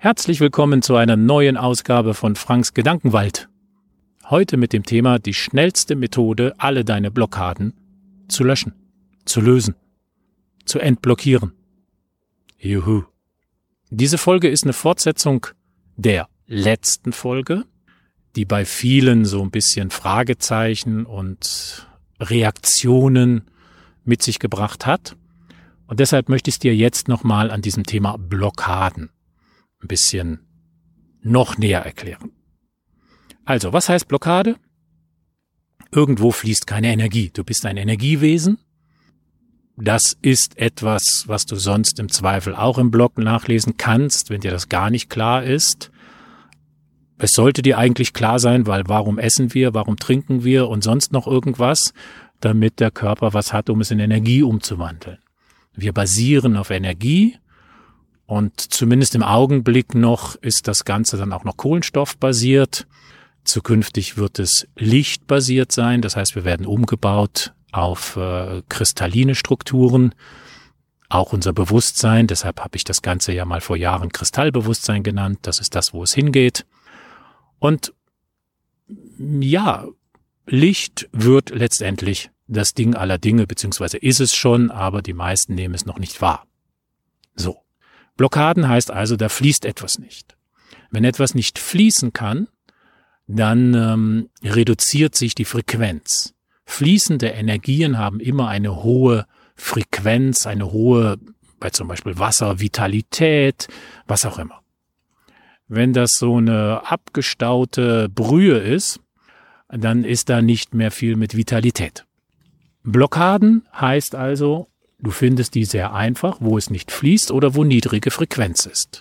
Herzlich willkommen zu einer neuen Ausgabe von Franks Gedankenwald. Heute mit dem Thema die schnellste Methode, alle deine Blockaden zu löschen, zu lösen, zu entblockieren. Juhu. Diese Folge ist eine Fortsetzung der letzten Folge, die bei vielen so ein bisschen Fragezeichen und Reaktionen mit sich gebracht hat. Und deshalb möchte ich es dir jetzt nochmal an diesem Thema Blockaden ein bisschen noch näher erklären. Also, was heißt Blockade? Irgendwo fließt keine Energie. Du bist ein Energiewesen. Das ist etwas, was du sonst im Zweifel auch im Blog nachlesen kannst, wenn dir das gar nicht klar ist. Es sollte dir eigentlich klar sein, weil warum essen wir, warum trinken wir und sonst noch irgendwas, damit der Körper was hat, um es in Energie umzuwandeln. Wir basieren auf Energie. Und zumindest im Augenblick noch ist das Ganze dann auch noch kohlenstoffbasiert. Zukünftig wird es lichtbasiert sein. Das heißt, wir werden umgebaut auf kristalline Strukturen. Auch unser Bewusstsein. Deshalb habe ich das Ganze ja mal vor Jahren Kristallbewusstsein genannt. Das ist das, wo es hingeht. Und ja, Licht wird letztendlich das Ding aller Dinge, beziehungsweise ist es schon, aber die meisten nehmen es noch nicht wahr. So. Blockaden heißt also, da fließt etwas nicht. Wenn etwas nicht fließen kann, dann reduziert sich die Frequenz. Fließende Energien haben immer eine hohe Frequenz, eine hohe, bei zum Beispiel Wasser, Vitalität, was auch immer. Wenn das so eine abgestaute Brühe ist, dann ist da nicht mehr viel mit Vitalität. Blockaden heißt also, du findest die sehr einfach, wo es nicht fließt oder wo niedrige Frequenz ist.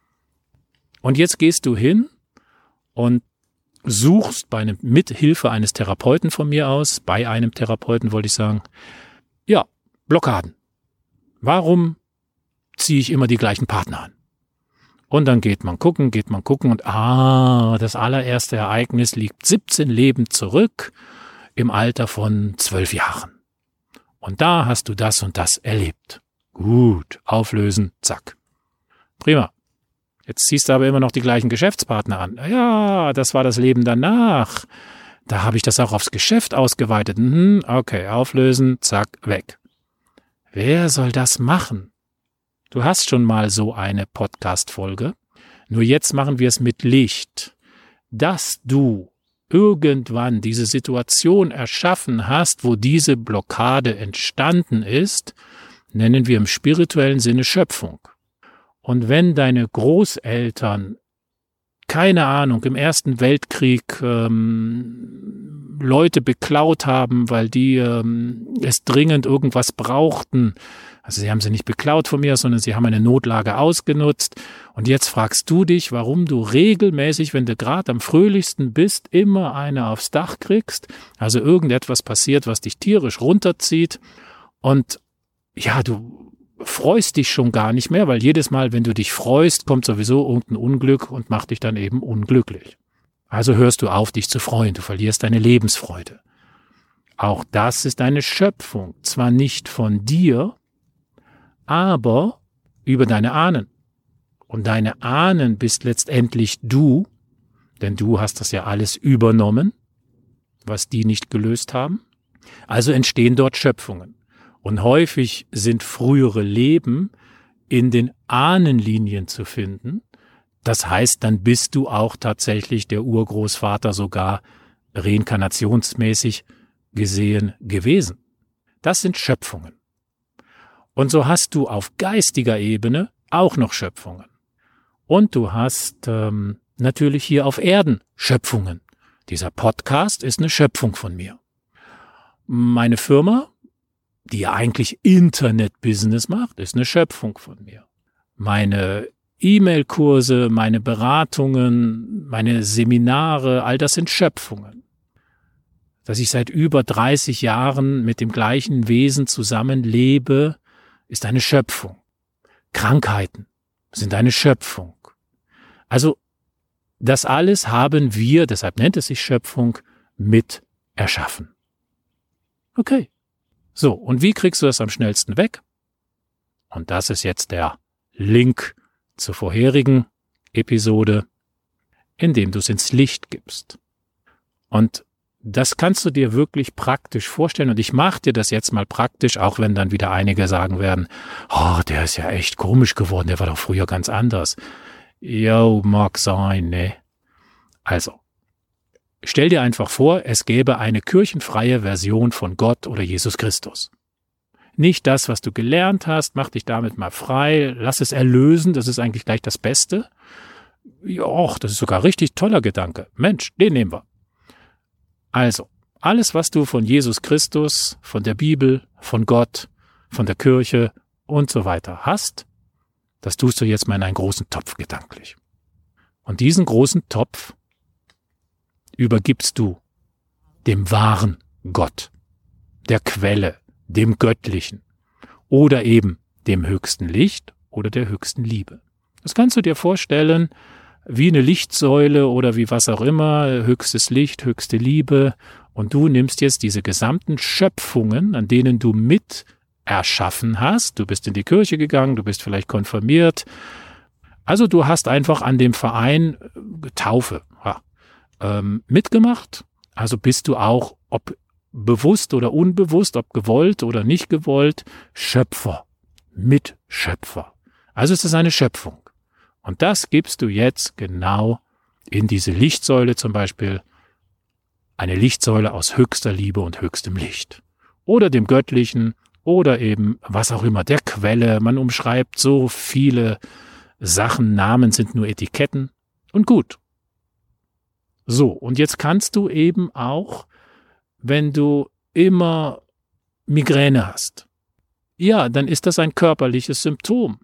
Und jetzt gehst du hin und suchst mit Hilfe eines Therapeuten von mir aus, bei einem Therapeuten wollte ich sagen, ja, Blockaden. Warum ziehe ich immer die gleichen Partner an? Und dann geht man gucken und das allererste Ereignis liegt 17 Leben zurück im Alter von 12 Jahren. Und da hast du das und das erlebt. Gut, auflösen, zack. Prima. Jetzt ziehst du aber immer noch die gleichen Geschäftspartner an. Ja, das war das Leben danach. Da habe ich das auch aufs Geschäft ausgeweitet. Okay, auflösen, zack, weg. Wer soll das machen? Du hast schon mal so eine Podcast-Folge. Nur jetzt machen wir es mit Licht. Dass du irgendwann diese Situation erschaffen hast, wo diese Blockade entstanden ist, nennen wir im spirituellen Sinne Schöpfung. Und wenn deine Großeltern, keine Ahnung, im Ersten Weltkrieg Leute beklaut haben, weil die es dringend irgendwas brauchten, also sie haben sie nicht beklaut von mir, sondern sie haben eine Notlage ausgenutzt. Und jetzt fragst du dich, warum du regelmäßig, wenn du gerade am fröhlichsten bist, immer eine aufs Dach kriegst. Also irgendetwas passiert, was dich tierisch runterzieht. Und ja, du freust dich schon gar nicht mehr, weil jedes Mal, wenn du dich freust, kommt sowieso irgendein Unglück und macht dich dann eben unglücklich. Also hörst du auf, dich zu freuen. Du verlierst deine Lebensfreude. Auch das ist eine Schöpfung. Zwar nicht von dir, aber über deine Ahnen. Und deine Ahnen bist letztendlich du, denn du hast das ja alles übernommen, was die nicht gelöst haben. Also entstehen dort Schöpfungen. Und häufig sind frühere Leben in den Ahnenlinien zu finden. Das heißt, dann bist du auch tatsächlich der Urgroßvater sogar reinkarnationsmäßig gesehen gewesen. Das sind Schöpfungen. Und so hast du auf geistiger Ebene auch noch Schöpfungen. Und du hast natürlich hier auf Erden Schöpfungen. Dieser Podcast ist eine Schöpfung von mir. Meine Firma, die ja eigentlich Internet-Business macht, ist eine Schöpfung von mir. Meine E-Mail-Kurse, meine Beratungen, meine Seminare, all das sind Schöpfungen. Dass ich seit über 30 Jahren mit dem gleichen Wesen zusammenlebe, ist eine Schöpfung. Krankheiten sind eine Schöpfung. Also das alles haben wir, deshalb nennt es sich Schöpfung, mit erschaffen. Okay. So, und wie kriegst du das am schnellsten weg? Und das ist jetzt der Link zur vorherigen Episode, indem du es ins Licht gibst. Und das kannst du dir wirklich praktisch vorstellen. Und ich mache dir das jetzt mal praktisch, auch wenn dann wieder einige sagen werden, oh, der ist ja echt komisch geworden, der war doch früher ganz anders. Jo, mag sein, ne? Also, stell dir einfach vor, es gäbe eine kirchenfreie Version von Gott oder Jesus Christus. Nicht das, was du gelernt hast, mach dich damit mal frei, lass es erlösen, das ist eigentlich gleich das Beste. Ja, das ist sogar richtig toller Gedanke. Mensch, den nehmen wir. Also, alles, was du von Jesus Christus, von der Bibel, von Gott, von der Kirche und so weiter hast, das tust du jetzt mal in einen großen Topf gedanklich. Und diesen großen Topf übergibst du dem wahren Gott, der Quelle, dem Göttlichen oder eben dem höchsten Licht oder der höchsten Liebe. Das kannst du dir vorstellen wie eine Lichtsäule oder wie was auch immer, höchstes Licht, höchste Liebe. Und du nimmst jetzt diese gesamten Schöpfungen, an denen du mit erschaffen hast. Du bist in die Kirche gegangen, du bist vielleicht konfirmiert. Also du hast einfach an dem Verein Taufe mitgemacht. Also bist du auch, ob bewusst oder unbewusst, ob gewollt oder nicht gewollt, Schöpfer, Mitschöpfer. Also es ist eine Schöpfung. Und das gibst du jetzt genau in diese Lichtsäule zum Beispiel, eine Lichtsäule aus höchster Liebe und höchstem Licht. Oder dem Göttlichen oder eben was auch immer, der Quelle. Man umschreibt so viele Sachen, Namen sind nur Etiketten und gut. So, und jetzt kannst du eben auch, wenn du immer Migräne hast, ja, dann ist das ein körperliches Symptom.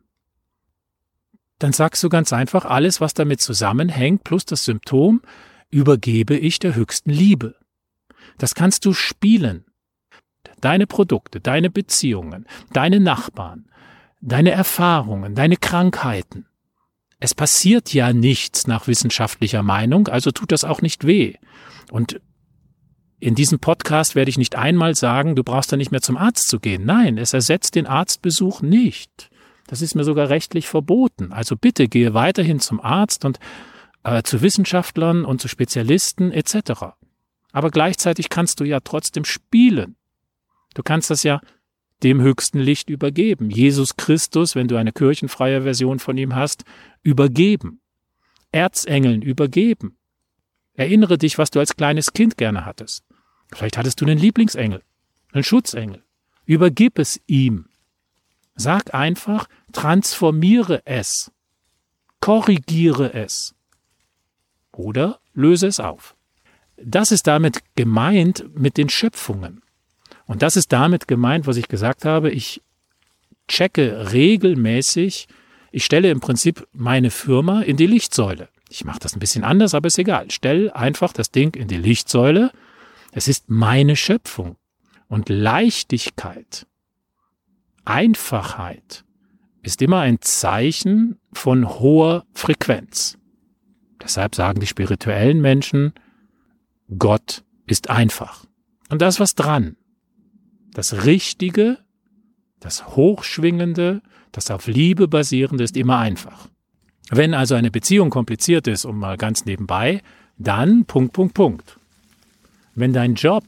Dann sagst du ganz einfach, alles, was damit zusammenhängt, plus das Symptom, übergebe ich der höchsten Liebe. Das kannst du spielen. Deine Produkte, deine Beziehungen, deine Nachbarn, deine Erfahrungen, deine Krankheiten. Es passiert ja nichts nach wissenschaftlicher Meinung, also tut das auch nicht weh. Und in diesem Podcast werde ich nicht einmal sagen, du brauchst da nicht mehr zum Arzt zu gehen. Nein, es ersetzt den Arztbesuch nicht. Das ist mir sogar rechtlich verboten. Also bitte gehe weiterhin zum Arzt und zu Wissenschaftlern und zu Spezialisten etc. Aber gleichzeitig kannst du ja trotzdem spielen. Du kannst das ja dem höchsten Licht übergeben. Jesus Christus, wenn du eine kirchenfreie Version von ihm hast, übergeben. Erzengeln übergeben. Erinnere dich, was du als kleines Kind gerne hattest. Vielleicht hattest du einen Lieblingsengel, einen Schutzengel. Übergib es ihm. Sag einfach, transformiere es, korrigiere es oder löse es auf. Das ist damit gemeint mit den Schöpfungen. Und das ist damit gemeint, was ich gesagt habe, ich checke regelmäßig, ich stelle im Prinzip meine Firma in die Lichtsäule. Ich mache das ein bisschen anders, aber ist egal. Stell einfach das Ding in die Lichtsäule. Es ist meine Schöpfung. Und Leichtigkeit, Einfachheit ist immer ein Zeichen von hoher Frequenz. Deshalb sagen die spirituellen Menschen, Gott ist einfach. Und da ist was dran. Das Richtige, das Hochschwingende, das auf Liebe basierende ist immer einfach. Wenn also eine Beziehung kompliziert ist, um mal ganz nebenbei, dann ... Wenn dein Job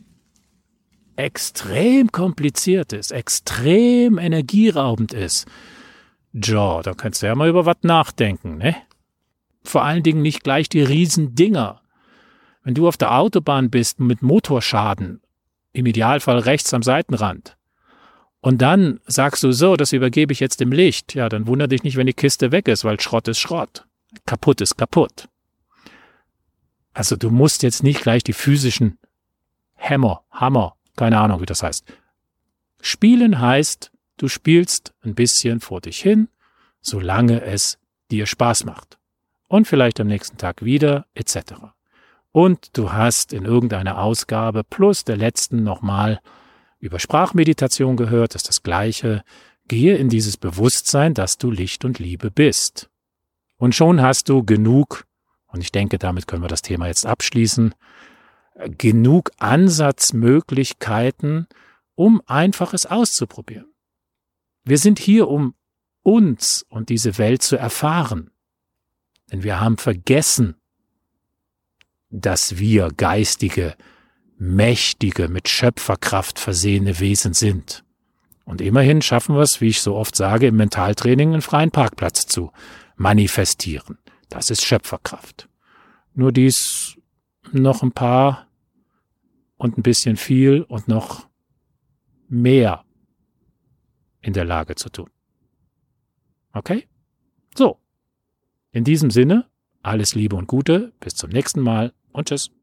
extrem kompliziert ist, extrem energieraubend ist, da kannst du ja mal über was nachdenken, ne? Vor allen Dingen nicht gleich die Riesendinger. Wenn du auf der Autobahn bist mit Motorschaden, im Idealfall rechts am Seitenrand, und dann sagst du so, das übergebe ich jetzt dem Licht, ja, dann wundere dich nicht, wenn die Kiste weg ist, weil Schrott ist Schrott. Kaputt ist kaputt. Also du musst jetzt nicht gleich die physischen Hammer, keine Ahnung, wie das heißt. Spielen heißt, du spielst ein bisschen vor dich hin, solange es dir Spaß macht. Und vielleicht am nächsten Tag wieder, etc. Und du hast in irgendeiner Ausgabe plus der letzten nochmal über Sprachmeditation gehört, das ist das Gleiche. Gehe in dieses Bewusstsein, dass du Licht und Liebe bist. Und schon hast du genug, und ich denke, damit können wir das Thema jetzt abschließen, genug Ansatzmöglichkeiten, um Einfaches auszuprobieren. Wir sind hier, um uns und diese Welt zu erfahren. Denn wir haben vergessen, dass wir geistige, mächtige, mit Schöpferkraft versehene Wesen sind. Und immerhin schaffen wir es, wie ich so oft sage, im Mentaltraining einen freien Parkplatz zu manifestieren. Das ist Schöpferkraft. Nur dies noch ein paar und ein bisschen viel und noch mehr in der Lage zu tun. Okay? So. In diesem Sinne, alles Liebe und Gute, bis zum nächsten Mal und tschüss.